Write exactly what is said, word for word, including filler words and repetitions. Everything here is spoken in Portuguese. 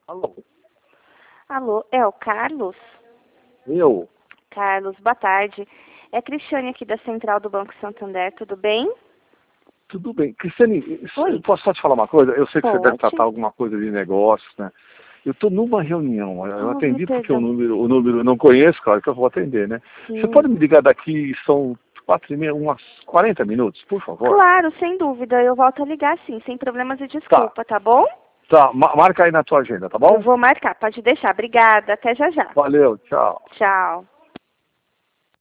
Alô? Alô, é o Carlos? Eu? Carlos, boa tarde. É a Cristiane aqui da Central do Banco Santander, tudo bem? Tudo bem. Cristiane, Oi. posso só te falar uma coisa? Eu sei que você deve Pode. tratar alguma coisa de negócios, né? Eu estou numa reunião, eu Oh, me atendi porque o perdão. número, o número eu não conheço, claro que eu vou atender, né? Você Sim. pode me ligar daqui, são quatro e meia, umas quarenta minutos, por favor? Claro, sem dúvida. Eu volto a ligar sim, sem problemas e Tá, desculpa, tá bom? tá, ma- marca aí na tua agenda, tá Eu bom? vou marcar, pode deixar. Obrigada, até já já. Valeu, tchau. Tchau.